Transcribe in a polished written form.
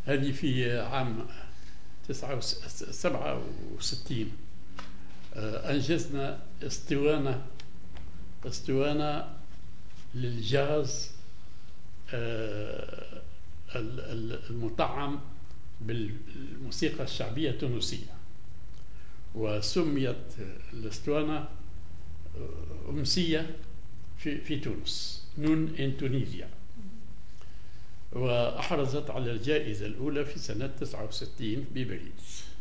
هذه في عام 67 أنجزنا اسطوانة للجاز المطعم بالموسيقى الشعبية التونسية، وسميت الاسطوانة أمسية في تونس، نون إن تونيزيا، وأحرزت على الجائزة الأولى في سنة 69 بباريس.